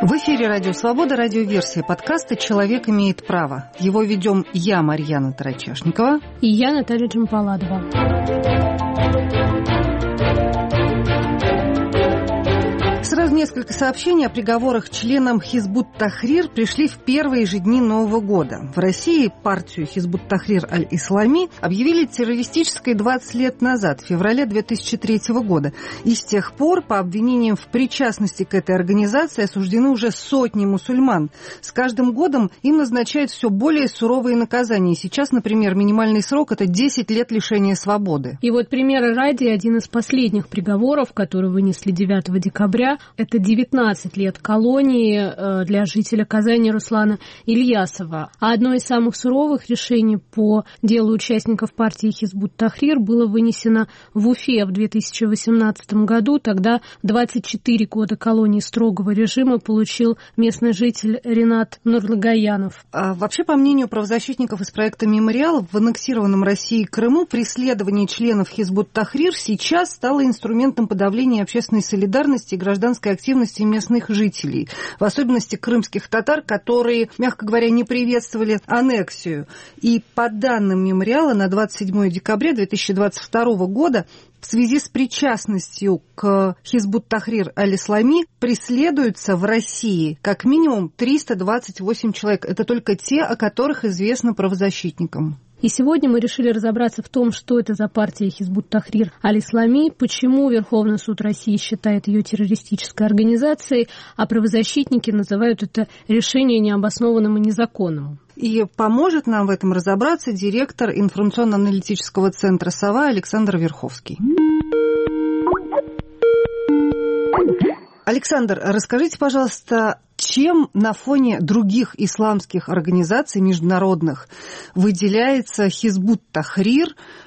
В эфире «Радио Свобода», радиоверсия подкаста «Человек имеет право». Его ведем я, Марьяна Тарачешникова. И я, Наталья Джампаладова. Сразу несколько сообщений о приговорах членам Хизбут-Тахрир пришли в первые же дни Нового года. В России партию Хизбут-Тахрир аль-Ислами объявили террористической 20 лет назад, в феврале 2003 года. И с тех пор по обвинениям в причастности к этой организации осуждены уже сотни мусульман. С каждым годом им назначают все более суровые наказания. Сейчас, например, минимальный срок – это 10 лет лишения свободы. И вот примера ради, один из последних приговоров, который вынесли 9 декабря, это 19 лет колонии для жителя Казани Руслана Ильясова. А одно из самых суровых решений по делу участников партии Хизбут-Тахрир было вынесено в Уфе в 2018 году. Тогда 24 года колонии строгого режима получил местный житель Ренат Нурлагаянов. Вообще, по мнению правозащитников из проекта «Мемориал», в аннексированном Россией Крыму преследование членов Хизбут-Тахрир сейчас стало инструментом подавления общественной солидарности и гражданской активности местных жителей, в особенности крымских татар, которые, мягко говоря, не приветствовали аннексию. И по данным «Мемориала» на 27 декабря 2022 года в связи с причастностью к Хизбут-Тахрир аль-Ислами преследуются в России как минимум 328 человек. Это только те, о которых известно правозащитникам. И сегодня мы решили разобраться в том, что это за партия Хизбут-Тахрир аль-Ислами, почему Верховный суд России считает ее террористической организацией, а правозащитники называют это решение необоснованным и незаконным. И поможет нам в этом разобраться директор информационно-аналитического центра «Сова» Александр Верховский. Александр, расскажите, пожалуйста, чем на фоне других исламских организаций международных выделяется Хизбут-Тахрир,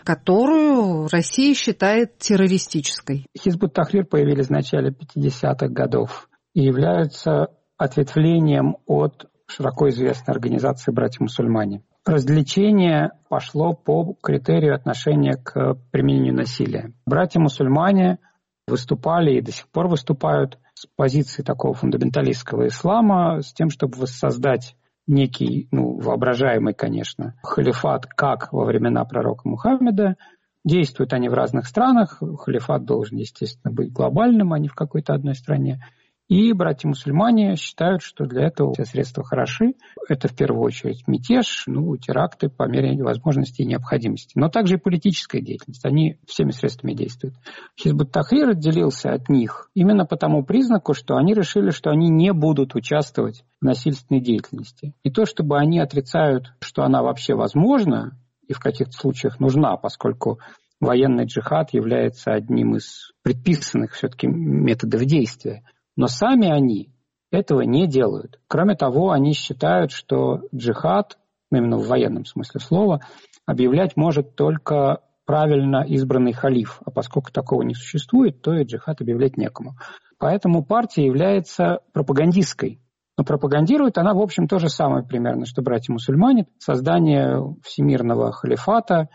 которую Россия считает террористической? Хизбут-Тахрир появились в начале 50-х годов и являются ответвлением от широко известной организации «Братья-мусульмане». Различение пошло по критерию отношения к применению насилия. Братья-мусульмане выступали и до сих пор выступают с позиции такого фундаменталистского ислама, с тем, чтобы воссоздать некий, воображаемый, конечно, халифат, как во времена пророка Мухаммеда. Действуют они в разных странах. Халифат должен, естественно, быть глобальным, а не в какой-то одной стране. И братья-мусульмане считают, что для этого все средства хороши. Это в первую очередь мятеж, теракты по мере возможности и необходимости. Но также и политическая деятельность. Они всеми средствами действуют. Хизбут-Тахрир отделился от них именно по тому признаку, что они решили, что они не будут участвовать в насильственной деятельности. Не то чтобы они отрицают, что она вообще возможна и в каких-то случаях нужна, поскольку военный джихад является одним из предписанных все-таки методов действия. Но сами они этого не делают. Кроме того, они считают, что джихад, именно в военном смысле слова, объявлять может только правильно избранный халиф. А поскольку такого не существует, то и джихад объявлять некому. Поэтому партия является пропагандистской. Но пропагандирует она, в общем, то же самое примерно, что братья-мусульмане. Создание всемирного халифата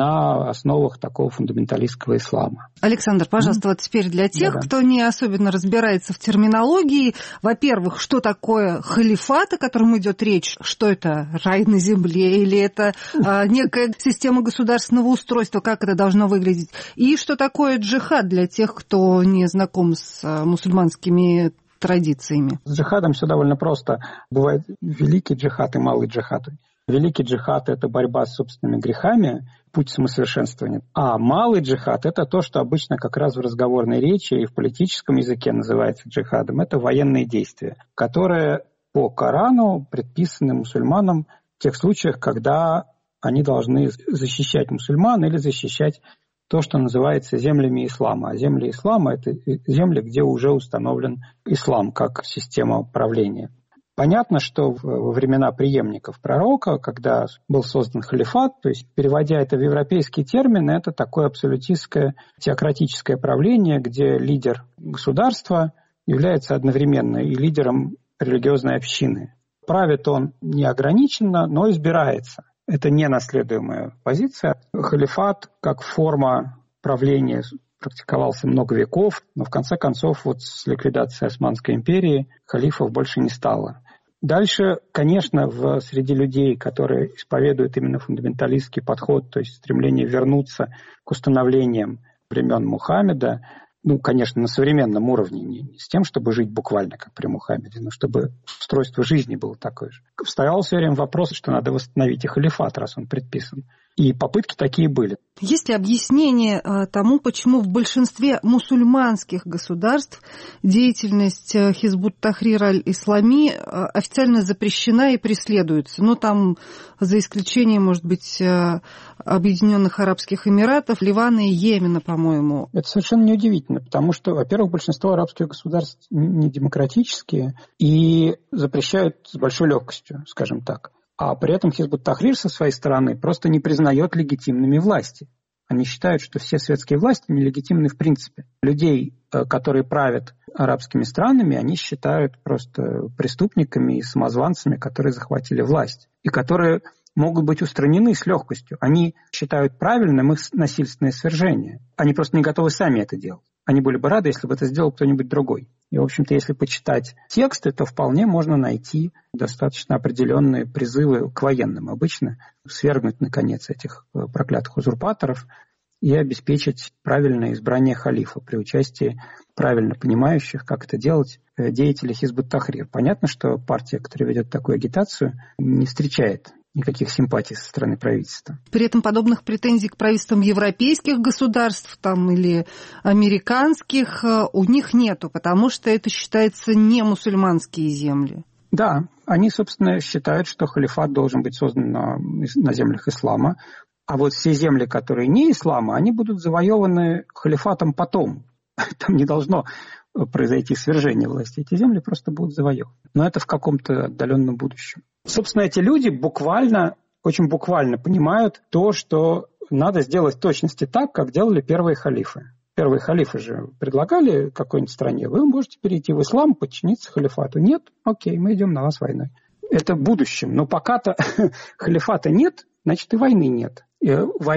на основах такого фундаменталистского ислама. Александр, пожалуйста, вот теперь для тех, кто не особенно разбирается в терминологии, во-первых, что такое халифат, о котором идет речь, что это рай на земле, или это некая система государственного устройства, как это должно выглядеть, и что такое джихад для тех, кто не знаком с мусульманскими традициями. С джихадом все довольно просто. Бывает великий джихад и малый джихад. Великий джихад – это борьба с собственными грехами, путь самосовершенствования. А малый джихад – это то, что обычно как раз в разговорной речи и в политическом языке называется джихадом. Это военные действия, которые по Корану предписаны мусульманам в тех случаях, когда они должны защищать мусульман или защищать то, что называется землями ислама. А земли ислама – это земли, где уже установлен ислам как система правления. Понятно, что во времена преемников пророка, когда был создан халифат, то есть, переводя это в европейский термин, это такое абсолютистское теократическое правление, где лидер государства является одновременно и лидером религиозной общины. Правит он неограниченно, но избирается. Это не наследуемая позиция. Халифат как форма правления практиковался много веков, но в конце концов вот с ликвидацией Османской империи халифов больше не стало. Дальше, конечно, среди людей, которые исповедуют именно фундаменталистский подход, то есть стремление вернуться к установлениям времен Мухаммеда, конечно, на современном уровне, не с тем, чтобы жить буквально как при Мухаммеде, но чтобы устройство жизни было такое же. Вставал все время вопрос, что надо восстановить и халифат, раз он предписан. И попытки такие были. Есть ли объяснение тому, почему в большинстве мусульманских государств деятельность Хизбут Тахрир аль-Ислами официально запрещена и преследуется? Там за исключением, может быть, Объединенных Арабских Эмиратов, Ливана и Йемена, по-моему. Это совершенно неудивительно, потому что, во-первых, большинство арабских государств не демократические и запрещают с большой легкостью, скажем так. А при этом Хизбут Тахрир со своей стороны просто не признает легитимными власти. Они считают, что все светские власти нелегитимны в принципе. Людей, которые правят арабскими странами, они считают просто преступниками и самозванцами, которые захватили власть, и которые могут быть устранены с легкостью. Они считают правильным их насильственное свержение. Они просто не готовы сами это делать. Они были бы рады, если бы это сделал кто-нибудь другой. И, в общем-то, если почитать тексты, то вполне можно найти достаточно определенные призывы к военным обычно, свергнуть, наконец, этих проклятых узурпаторов и обеспечить правильное избрание халифа при участии правильно понимающих, как это делать, деятелей Хизбут Тахрир. Понятно, что партия, которая ведет такую агитацию, не встречает никаких симпатий со стороны правительства. При этом подобных претензий к правительствам европейских государств или американских у них нету, потому что это считается не мусульманские земли. Да, они, собственно, считают, что халифат должен быть создан на землях ислама, а вот все земли, которые не ислама, они будут завоеваны халифатом потом. Там не должно произойти свержение власти. Эти земли просто будут завоеваны. Но это в каком-то отдаленном будущем. Собственно, эти люди очень буквально понимают то, что надо сделать в точности так, как делали первые халифы. Первые халифы же предлагали какой-нибудь стране: вы можете перейти в ислам, подчиниться халифату. Нет? Окей, мы идем на вас войной. Это в будущем. Но пока-то халифата нет, значит и войны нет. И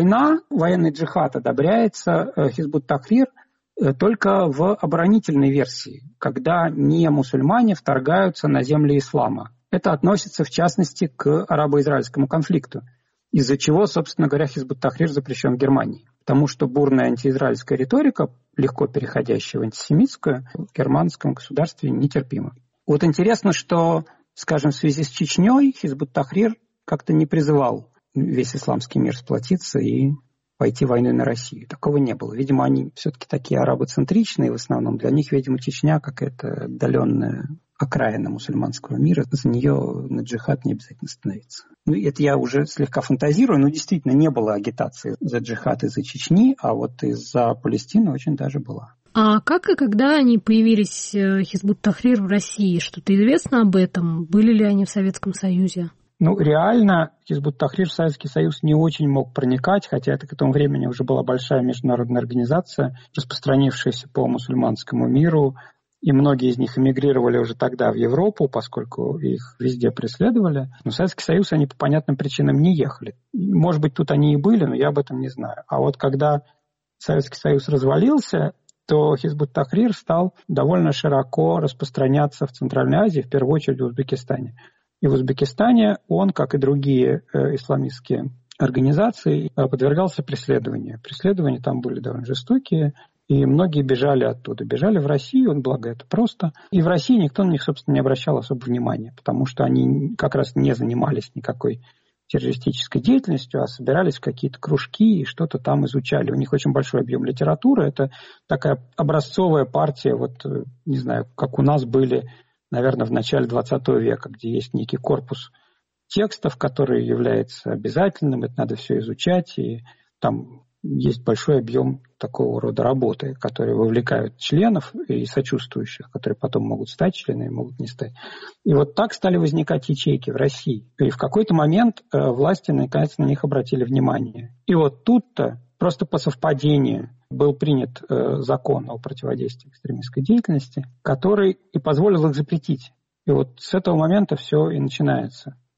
военный джихад одобряется Хизбут Тахрир только в оборонительной версии, когда не мусульмане вторгаются на земли ислама. Это относится, в частности, к арабо-израильскому конфликту, из-за чего, собственно говоря, Хизбут Тахрир запрещен в Германии. Потому что бурная антиизраильская риторика, легко переходящая в антисемитскую, в германском государстве нетерпима. Вот интересно, что, скажем, в связи с Чечней Хизбут Тахрир как-то не призывал весь исламский мир сплотиться и пойти войной на Россию. Такого не было. Видимо, они все-таки такие арабоцентричные в основном. Для них, видимо, Чечня какая-то отдаленная окраина мусульманского мира. За нее на джихад не обязательно становиться. Это я уже слегка фантазирую, но действительно не было агитации за джихад из-за Чечни, а вот из-за Палестины очень даже была. А как и когда они появились, Хизбут Тахрир, в России? Что-то известно об этом? Были ли они в Советском Союзе? Реально Хизбут Тахрир в Советский Союз не очень мог проникать, хотя это к этому времени уже была большая международная организация, распространившаяся по мусульманскому миру, и многие из них эмигрировали уже тогда в Европу, поскольку их везде преследовали. Но в Советский Союз они по понятным причинам не ехали. Может быть, тут они и были, но я об этом не знаю. А вот когда Советский Союз развалился, то Хизбут Тахрир стал довольно широко распространяться в Центральной Азии, в первую очередь в Узбекистане. И в Узбекистане он, как и другие исламистские организации, подвергался преследованию. Преследования там были довольно жестокие, и многие бежали оттуда. Бежали в Россию, благо это просто. И в России никто на них, собственно, не обращал особо внимания, потому что они как раз не занимались никакой террористической деятельностью, а собирались в какие-то кружки и что-то там изучали. У них очень большой объем литературы. Это такая образцовая партия, не знаю, как у нас были, наверное, в начале 20 века, где есть некий корпус текстов, который является обязательным, это надо все изучать, и там есть большой объем такого рода работы, которые вовлекают членов и сочувствующих, которые потом могут стать членами, могут не стать. И вот так стали возникать ячейки в России. И в какой-то момент власти, наконец, на них обратили внимание. И вот тут-то, просто по совпадению, был принят закон о противодействии экстремистской деятельности, который и позволил их запретить. И вот с этого момента все и начинается.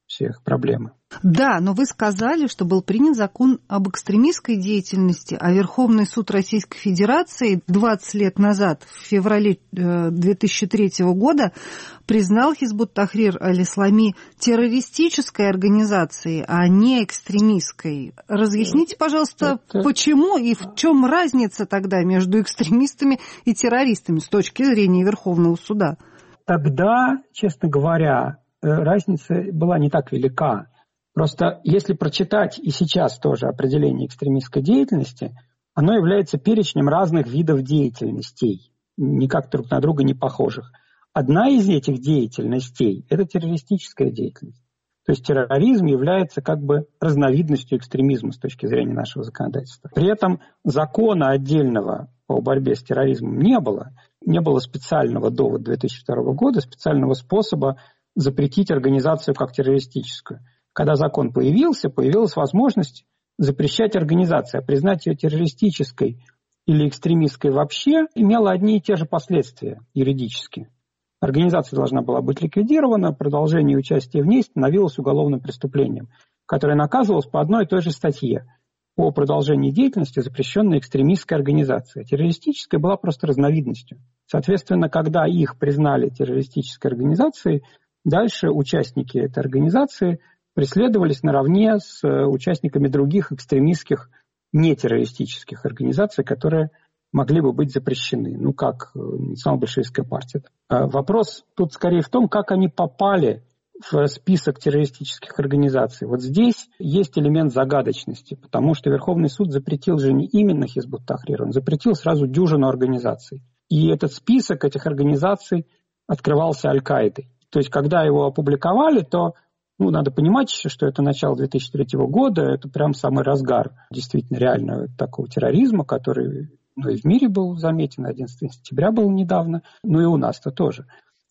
все их проблемы. Да, но вы сказали, что был принят закон об экстремистской деятельности, а Верховный суд Российской Федерации 20 лет назад, в феврале 2003 года, признал Хизбут Тахрир аль-Ислами террористической организацией, а не экстремистской. Разъясните, пожалуйста, почему и в чем разница тогда между экстремистами и террористами с точки зрения Верховного суда? Тогда, честно говоря, разница была не так велика. Просто если прочитать и сейчас тоже определение экстремистской деятельности, оно является перечнем разных видов деятельностей, никак друг на друга не похожих. Одна из этих деятельностей – это террористическая деятельность. То есть терроризм является как бы разновидностью экстремизма с точки зрения нашего законодательства. При этом закона отдельного по борьбе с терроризмом не было. Не было специального до 2002 года, специального способа запретить организацию как террористическую. Когда закон появился, появилась возможность запрещать организацию, а признать ее террористической или экстремистской вообще имело одни и те же последствия юридические. Организация должна была быть ликвидирована, продолжение участия в ней становилось уголовным преступлением, которое наказывалось по одной и той же статье о продолжении деятельности, запрещенной экстремистской организацией. Террористическая была просто разновидностью. Соответственно, когда их признали террористической организацией, дальше участники этой организации преследовались наравне с участниками других экстремистских нетеррористических организаций, которые могли бы быть запрещены, как Национал-большевистская партия. Вопрос тут скорее в том, как они попали в список террористических организаций. Вот здесь есть элемент загадочности, потому что Верховный суд запретил же не именно Хизбут Тахрир, он запретил сразу дюжину организаций. И этот список этих организаций открывался Аль-Каидой. То есть, когда его опубликовали, то надо понимать, что это начало 2003 года, это прям самый разгар действительно реального такого терроризма, который и в мире был заметен, 11 сентября был недавно, и у нас-то тоже.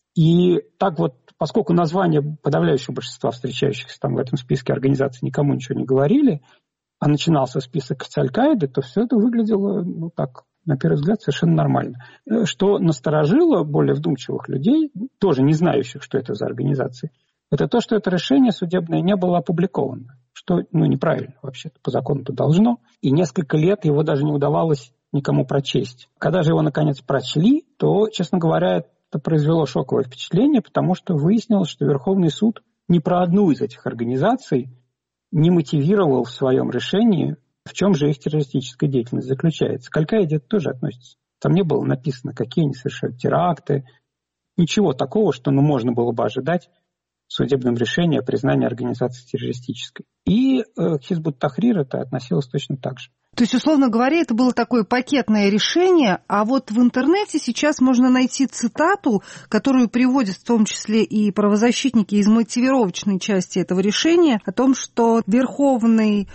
И так вот, поскольку названия подавляющего большинства встречающихся там в этом списке организаций никому ничего не говорили, а начинался список с Аль-Каиды, то все это выглядело, так, на первый взгляд, совершенно нормально. Что насторожило более вдумчивых людей, тоже не знающих, что это за организации, это то, что это решение судебное не было опубликовано, что неправильно вообще-то, по закону-то должно. И несколько лет его даже не удавалось никому прочесть. Когда же его, наконец, прочли, то, честно говоря, это произвело шоковое впечатление, потому что выяснилось, что Верховный суд ни про одну из этих организаций не мотивировал в своем решении, в чем же их террористическая деятельность заключается. К Аль-Каиде это тоже относится. Там не было написано, какие они совершают теракты. Ничего такого, что можно было бы ожидать в судебном решении о признании организации террористической. И к Хизбут Тахрир это относилось точно так же. То есть, условно говоря, это было такое пакетное решение, а вот в интернете сейчас можно найти цитату, которую приводят в том числе и правозащитники из мотивировочной части этого решения, о том, что Верховный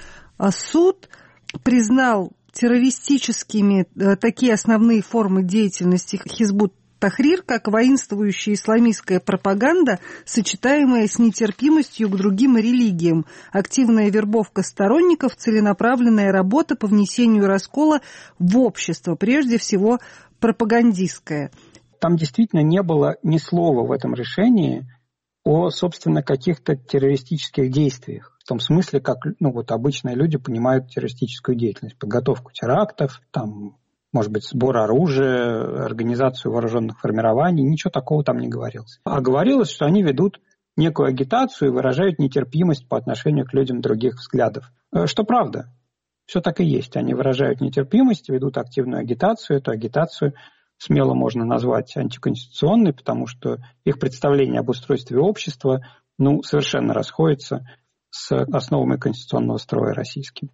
суд признал террористическими такие основные формы деятельности Хизбут Тахрир, как воинствующая исламистская пропаганда, сочетаемая с нетерпимостью к другим религиям, активная вербовка сторонников, целенаправленная работа по внесению раскола в общество, прежде всего пропагандистская. Там действительно не было ни слова в этом решении о, собственно, каких-то террористических действиях. В том смысле, как обычные люди понимают террористическую деятельность, подготовку терактов, может быть, сбор оружия, организацию вооруженных формирований, ничего такого там не говорилось. А говорилось, что они ведут некую агитацию и выражают нетерпимость по отношению к людям других взглядов. Что правда, все так и есть. Они выражают нетерпимость, ведут активную агитацию. Эту агитацию смело можно назвать антиконституционной, потому что их представление об устройстве общества совершенно расходится с основами конституционного строя российским.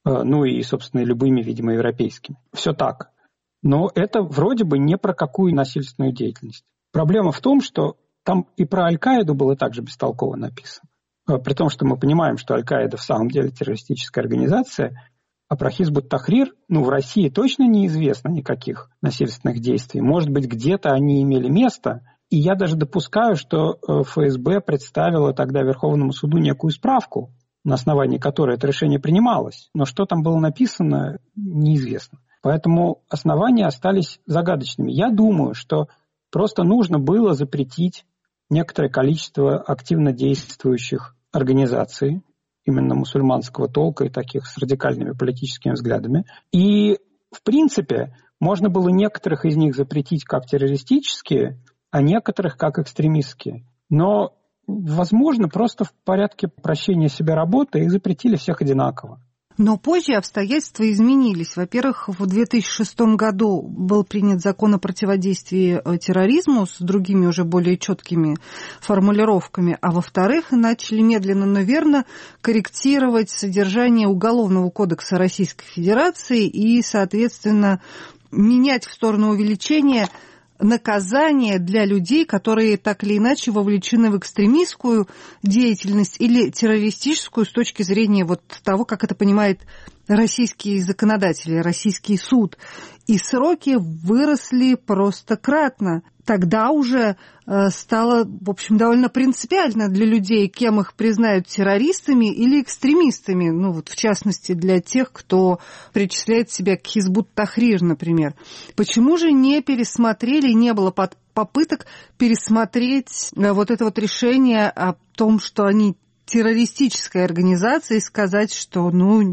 И, собственно, любыми, видимо, европейскими. Все так. Но это вроде бы не про какую насильственную деятельность. Проблема в том, что там и про Аль-Каиду было также бестолково написано. При том, что мы понимаем, что Аль-Каида в самом деле террористическая организация, а про Хизбут Тахрир, в России точно неизвестно никаких насильственных действий. Может быть, где-то они имели место. И я даже допускаю, что ФСБ представила тогда Верховному суду некую справку, на основании которой это решение принималось. Но что там было написано, неизвестно. Поэтому основания остались загадочными. Я думаю, что просто нужно было запретить некоторое количество активно действующих организации, именно мусульманского толка и таких с радикальными политическими взглядами. И, в принципе, можно было некоторых из них запретить как террористические, а некоторых как экстремистские. Но, возможно, просто в порядке прощения себе работы их запретили всех одинаково. Но позже обстоятельства изменились. Во-первых, в 2006 году был принят закон о противодействии терроризму с другими уже более четкими формулировками, а во-вторых, начали медленно, но верно корректировать содержание Уголовного кодекса Российской Федерации и, соответственно, менять в сторону увеличения наказание для людей, которые так или иначе вовлечены в экстремистскую деятельность или террористическую с точки зрения вот того, как это понимает российские законодатели, российский суд. И сроки выросли просто кратно. Тогда уже стало, в общем, довольно принципиально для людей, кем их признают террористами или экстремистами. Ну, вот в частности, для тех, кто причисляет себя к Хизбут-Тахрир, например. Почему же не пересмотрели, не было попыток пересмотреть вот это вот решение о том, что они террористическая организация, и сказать, что, ну,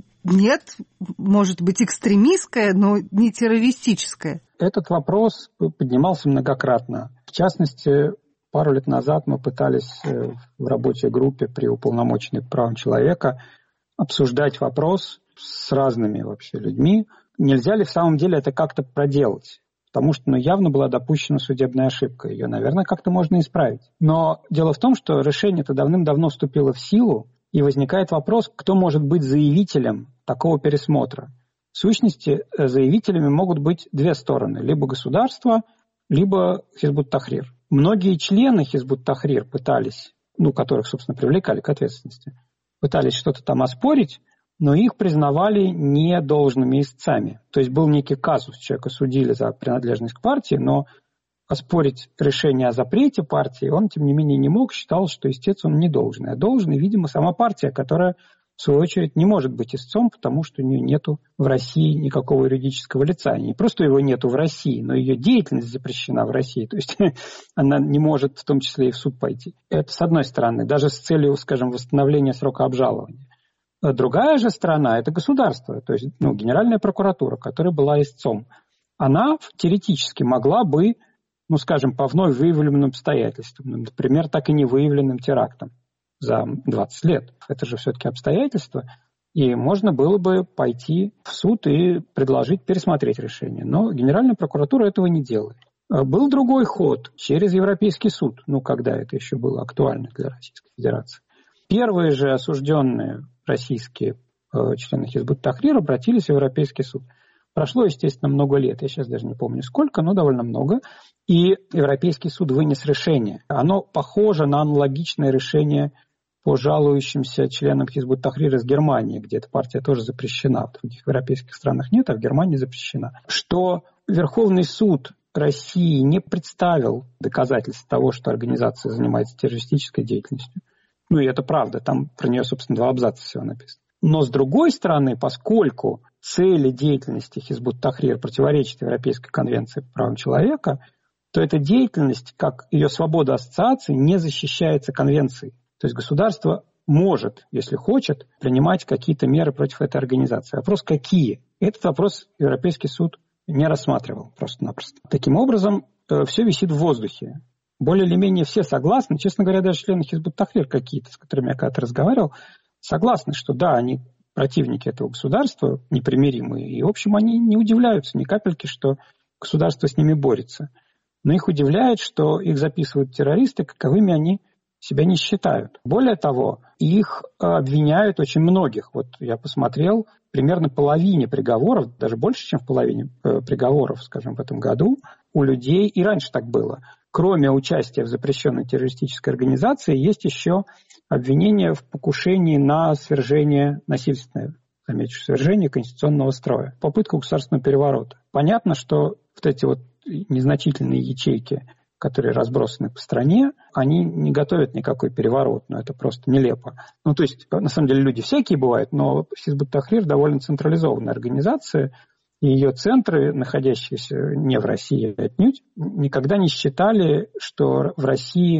нет, может быть, экстремистская, но не террористическая? Этот вопрос поднимался многократно. В частности, пару лет назад мы пытались в рабочей группе при уполномоченной по правам человека обсуждать вопрос с разными вообще людьми. Нельзя ли в самом деле это как-то проделать? Потому что явно была допущена судебная ошибка. Ее, наверное, как-то можно исправить. Но дело в том, что решение-то давным-давно вступило в силу, и возникает вопрос, кто может быть заявителем такого пересмотра. В сущности, заявителями могут быть две стороны. Либо государство, либо Хизбут-Тахрир. Многие члены Хизбут-Тахрир пытались, которых, собственно, привлекали к ответственности, пытались что-то там оспорить, но их признавали недолжными истцами. То есть был некий казус, человека судили за принадлежность к партии, но оспорить решение о запрете партии он, тем не менее, не мог, считал, что истец он не должен. А должен, видимо, сама партия, которая, в свою очередь, не может быть истцом, потому что у нее нету в России никакого юридического лица. И не просто его нету в России, но ее деятельность запрещена в России. То есть она не может в том числе и в суд пойти. Это с одной стороны, даже с целью, скажем, восстановления срока обжалования. Другая же сторона – это государство, то есть Генеральная прокуратура, которая была истцом. Она теоретически могла бы, скажем, по вновь выявленным обстоятельствам, например, так и не выявленным терактом за 20 лет. Это же все-таки обстоятельства. И можно было бы пойти в суд и предложить пересмотреть решение. Но Генеральная прокуратура этого не делает. Был другой ход через Европейский суд, когда это еще было актуально для Российской Федерации. Первые же осужденные российские члены Хизбут-Тахрир обратились в Европейский суд. Прошло, естественно, много лет, я сейчас даже не помню сколько, но довольно много. И Европейский суд вынес решение. Оно похоже на аналогичное решение по жалующимся членам Хизбут-Тахрир из Германии, где эта партия тоже запрещена. В других европейских странах нет, а в Германии запрещена. Что Верховный суд России не представил доказательств того, что организация занимается террористической деятельностью. И это правда, там про нее, собственно, 2 абзаца всего написано. Но, с другой стороны, поскольку цели деятельности Хизбут-Тахрир противоречат Европейской конвенции по правам человека, то эта деятельность, как ее свобода ассоциации, не защищается конвенцией. То есть государство может, если хочет, принимать какие-то меры против этой организации. Вопрос какие? Этот вопрос Европейский суд не рассматривал просто-напросто. Таким образом, все висит в воздухе. Более или менее все согласны, честно говоря, даже члены Хизбут-Тахрир какие-то, с которыми я когда-то разговаривал, согласны, что да, они противники этого государства, непримиримые, и, в общем, они не удивляются ни капельки, что государство с ними борется. Но их удивляет, что их записывают террористы, каковыми они себя не считают. Более того, их обвиняют очень многих. Вот я посмотрел, примерно половине приговоров, даже больше, чем в половине приговоров, скажем, в этом году, у людей, и раньше так было, кроме участия в запрещенной террористической организации, есть еще обвинение в покушении на свержение насильственное, замечу, свержение конституционного строя, попытка государственного переворота. Понятно, что вот эти вот незначительные ячейки, которые разбросаны по стране, они не готовят никакой переворот, это просто нелепо. То есть, на самом деле, люди всякие бывают, но Хизбут-Тахрир довольно централизованная организация, и ее центры, находящиеся не в России отнюдь, никогда не считали, что в России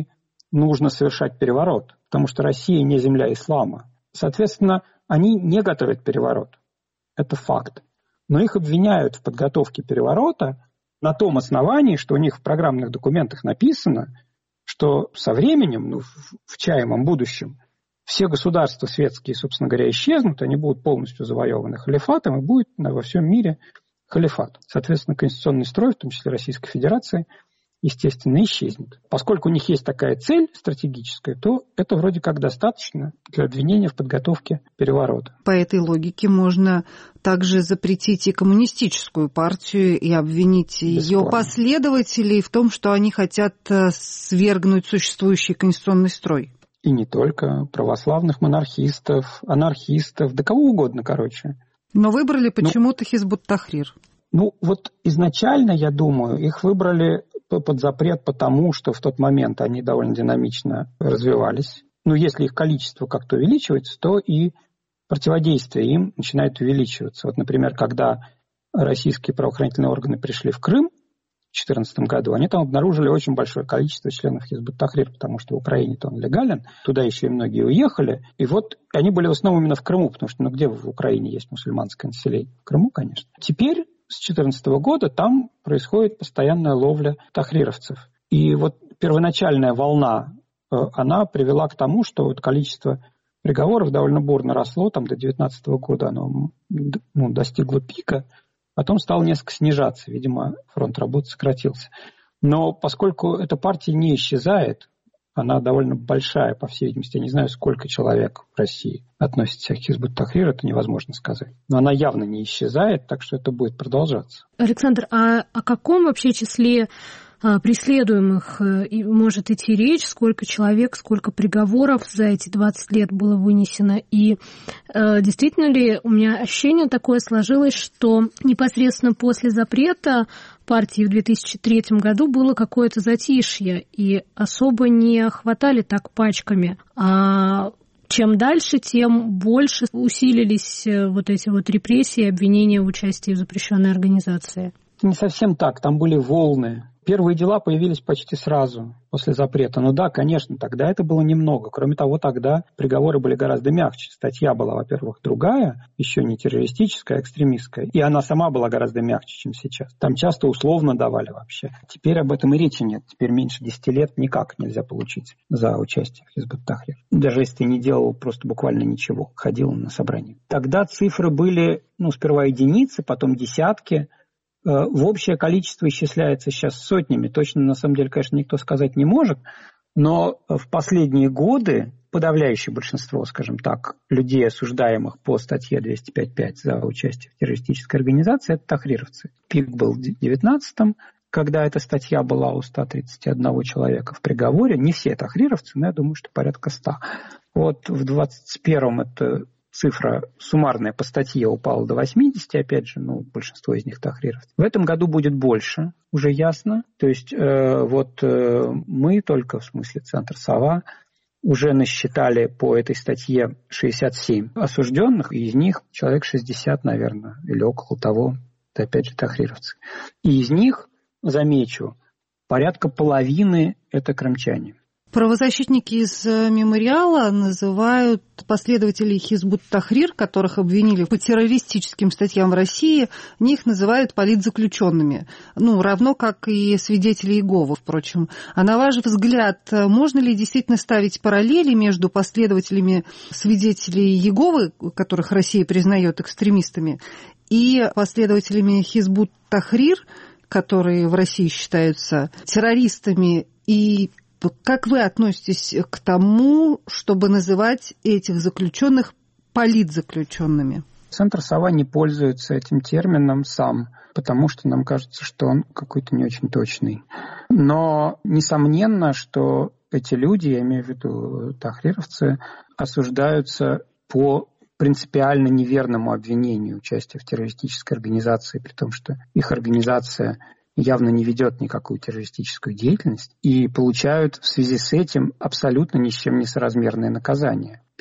нужно совершать переворот, потому что Россия не земля ислама. Соответственно, они не готовят переворот. Это факт. Но их обвиняют в подготовке переворота на том основании, что у них в программных документах написано, что со временем, в чаемом будущем, все государства светские, собственно говоря, исчезнут, они будут полностью завоеваны халифатом, и будет во всем мире халифат. Соответственно, конституционный строй, в том числе Российской Федерации, естественно, исчезнет. Поскольку у них есть такая цель стратегическая, то это вроде как достаточно для обвинения в подготовке переворота. По этой логике можно также запретить и коммунистическую партию и обвинить ее последователей в том, что они хотят свергнуть существующий конституционный строй. И не только православных монархистов, анархистов, да кого угодно, короче. Но выбрали почему-то Хизбут-Тахрир. Вот изначально, я думаю, их выбрали под запрет потому, что в тот момент они довольно динамично развивались. Если их количество как-то увеличивается, то и противодействие им начинает увеличиваться. Вот, например, когда российские правоохранительные органы пришли в Крым в 2014 году, они там обнаружили очень большое количество членов Хизбут-Тахрир, потому что в Украине-то он легален, туда еще и многие уехали. И вот они были в основном именно в Крыму, потому что где в Украине есть мусульманское население? В Крыму, конечно. Теперь с 2014 года там происходит постоянная ловля тахрировцев. И вот первоначальная волна, она привела к тому, что вот количество приговоров довольно бурно росло, там до 2019 года оно достигло пика, потом стало несколько снижаться, видимо, фронт работы сократился. Но поскольку эта партия не исчезает, она довольно большая, по всей видимости. Я не знаю, сколько человек в России относится к Хизбут-Тахрир, это невозможно сказать. Но она явно не исчезает, так что это будет продолжаться. Александр, а о каком вообще числе преследуемых может идти речь? Сколько человек, сколько приговоров за эти 20 лет было вынесено? И действительно ли у меня ощущение такое сложилось, что непосредственно после запрета партии в 2003 году было какое-то затишье, и особо не хватали так пачками. А чем дальше, тем больше усилились вот эти вот репрессии и обвинения в участии в запрещенной организации. Не совсем так, там были волны. Первые дела появились почти сразу после запрета. Да, конечно, тогда это было немного. Кроме того, тогда приговоры были гораздо мягче. Статья была, во-первых, другая, еще не террористическая, а экстремистская. И она сама была гораздо мягче, чем сейчас. Там часто условно давали вообще. Теперь об этом и речи нет. Теперь меньше 10 лет никак нельзя получить за участие в Хизбут-Тахрир. Даже если ты не делал просто буквально ничего, ходил на собрание. Тогда цифры были, сперва единицы, потом десятки. В общее количество исчисляется сейчас сотнями. Точно, на самом деле, конечно, никто сказать не может. Но в последние годы подавляющее большинство, скажем так, людей, осуждаемых по статье 205.5 за участие в террористической организации, это тахрировцы. Пик был в 2019-м, когда эта статья была у 131 человека в приговоре. Не все тахрировцы, но я думаю, что порядка 100. Вот в 2021-м это цифра суммарная по статье упала до 80, опять же, большинство из них тахрировцы. В этом году будет больше, уже ясно. То есть мы только, в смысле Центр «Сова», уже насчитали по этой статье 67 осужденных, и из них человек 60, наверное, или около того, это опять же тахрировцы. И из них, замечу, порядка половины это крымчане. Правозащитники из «Мемориала» называют последователей Хизбут-Тахрир, которых обвинили по террористическим статьям в России, их называют политзаключенными. Равно как и свидетели Иеговы, впрочем. А на ваш взгляд, можно ли действительно ставить параллели между последователями свидетелей Иеговы, которых Россия признает экстремистами, и последователями Хизбут-Тахрир, которые в России считаются террористами? И как вы относитесь к тому, чтобы называть этих заключенных политзаключенными? Центр «Сова» не пользуется этим термином сам, потому что нам кажется, что он какой-то не очень точный. Но несомненно, что эти люди, я имею в виду тахрировцы, осуждаются по принципиально неверному обвинению участия в террористической организации, при том, что их организация явно не ведет никакую террористическую деятельность, и получают в связи с этим абсолютно ни с чем не соразмерные наказания.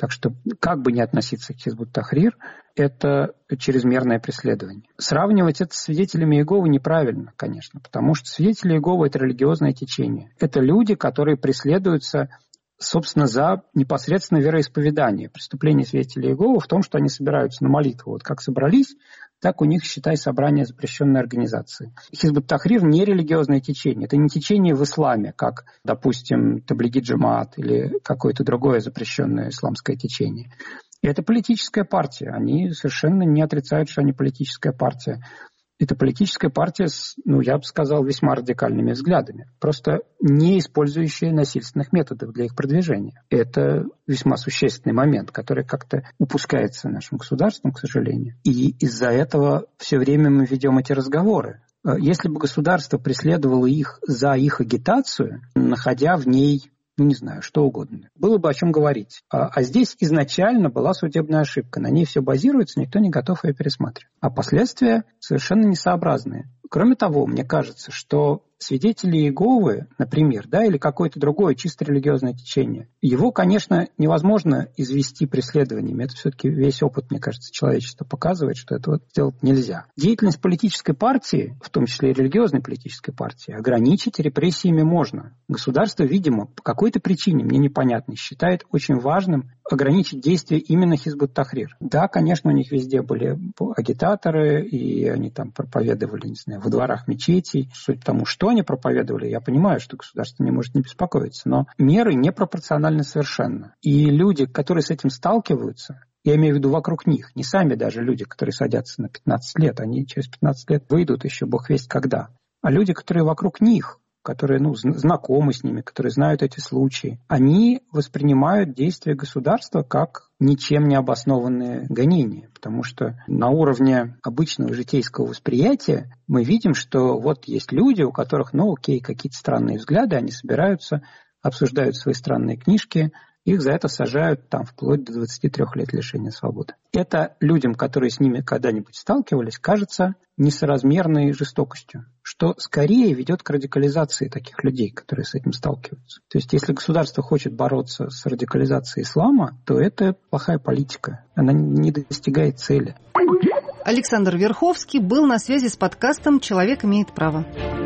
Так что, как бы ни относиться к Хизбут-Тахрир, это чрезмерное преследование. Сравнивать это с свидетелями Иеговы неправильно, конечно, потому что свидетели Иеговы – это религиозное течение. Это люди, которые преследуются, собственно, за непосредственно вероисповедание. Преступление свидетелей Иеговы в том, что они собираются на молитву. Вот как собрались, так у них, считай, собрание запрещенной организации. Хизбут-Тахрир не религиозное течение. Это не течение в исламе, как, допустим, Таблиги-Джамаат или какое-то другое запрещенное исламское течение. И это политическая партия. Они совершенно не отрицают, что они политическая партия. Это политическая партия с, я бы сказал, весьма радикальными взглядами, просто не использующая насильственных методов для их продвижения. Это весьма существенный момент, который как-то упускается нашим государством, к сожалению. И из-за этого все время мы ведем эти разговоры. Если бы государство преследовало их за их агитацию, находя в ней, что угодно, было бы о чем говорить. А здесь изначально была судебная ошибка. На ней все базируется, никто не готов ее пересматривать. А последствия совершенно несообразные. Кроме того, мне кажется, что свидетели Иеговы, например, или какое-то другое чисто религиозное течение, его, конечно, невозможно извести преследованиями. Это все-таки весь опыт, мне кажется, человечества показывает, что этого сделать нельзя. Деятельность политической партии, в том числе и религиозной политической партии, ограничить репрессиями можно. Государство, видимо, по какой-то причине, мне непонятной, считает очень важным ограничить действия именно Хизбут-Тахрир. Да, конечно, у них везде были агитаторы, и они там проповедовали, во дворах мечетей. Суть в тому, что они проповедовали, я понимаю, что государство не может не беспокоиться, но меры непропорциональны совершенно. И люди, которые с этим сталкиваются, я имею в виду вокруг них, не сами даже люди, которые садятся на 15 лет, они через 15 лет выйдут еще бог весть когда, а люди, которые вокруг них, которые знакомы с ними, которые знают эти случаи, они воспринимают действия государства как ничем не обоснованные гонения. Потому что на уровне обычного житейского восприятия мы видим, что вот есть люди, у которых, какие-то странные взгляды, они собираются, обсуждают свои странные книжки, их за это сажают вплоть до 23 лет лишения свободы. Это людям, которые с ними когда-нибудь сталкивались, кажется несоразмерной жестокостью, что скорее ведет к радикализации таких людей, которые с этим сталкиваются. То есть, если государство хочет бороться с радикализацией ислама, то это плохая политика. Она не достигает цели. Александр Верховский был на связи с подкастом «Человек имеет право».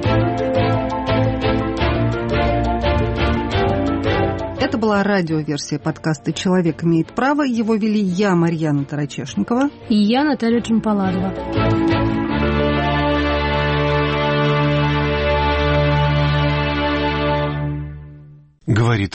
Это была радиоверсия подкаста «Человек имеет право». Его вели я, Марьяна Тарачешникова. И я, Наталья Джампаладова. Говорит